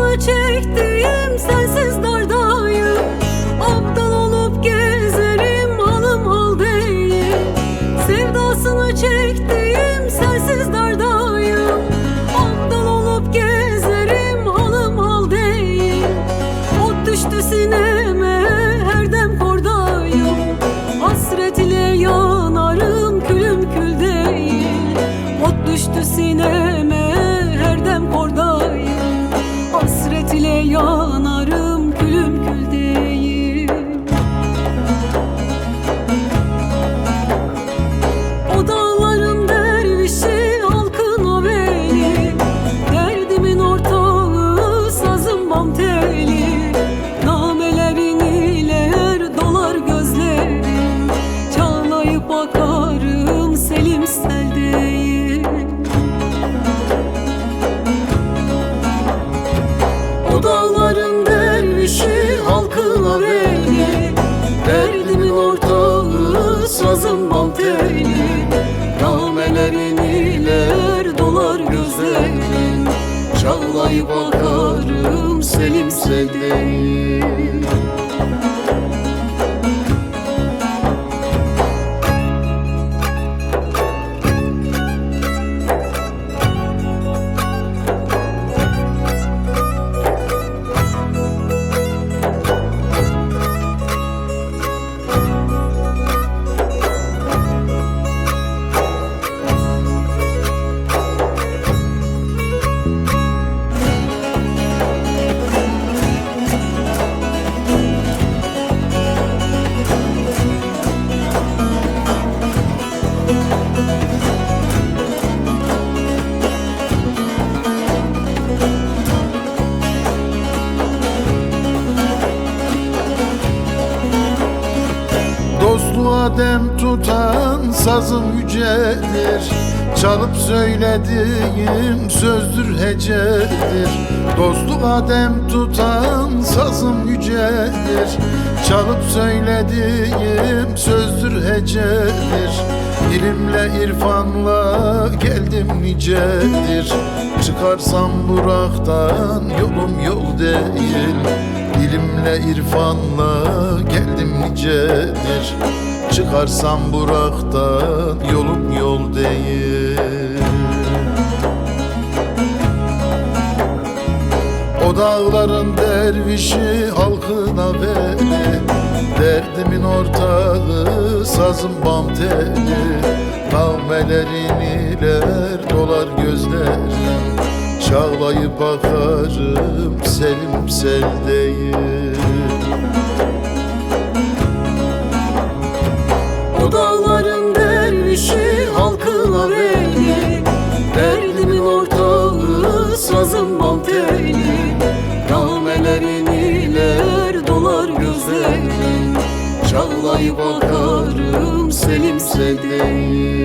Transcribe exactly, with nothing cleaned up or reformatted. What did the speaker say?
Sevdasını çektiğim sensiz dardayım. Aptal olup gezerim, halım hal değil. Sevdasını çektiğim sensiz dardayım. Aptal olup gezerim, halım hal değil. Ot düştü sineme, her dem kordayım. Hasret ile yanarım, külüm kül değil. Ot düştü sineme, her dem kordayım. Hasret ile yanarım, külüm kül değil. O dağların dervişi, halkın veli. Derdimin ortağı, sazım bam teli. Namelerin iler dolar gözlerim. Çağlayıp bakarım, selim sel değil. O dağların dervişi, halkın veli. Derdimin ortağı, sazım bam teli. Namelerin iler dolar gözlerim. Çağlayıp bakarım, selim sel değil. Dostluğa dem tutan sazım yücedir. Çalıp söylediğim sözdür hecedir. Dostluğa dem tutan sazım yücedir. Çalıp söylediğim sözdür hecedir. İlimle irfanla geldim nicedir. Çıkarsam buraktan yolum yol değil. İlimle irfanla geldim nicedir. Çıkarsam buraktan yolum yol değil. O dağların dervişi, halkına veli. Derdimin ortağı, sazım bam teli. Nağmelerin iler dolar gözlerim. Çağlayıp bakarım, selim sel değil. O dağların dervişi, halkına veli. Derdimin ortağı, sazım bam teli. Namelerin iler dolar gözlerim. Çağlayıp bakarım, selim sel değil.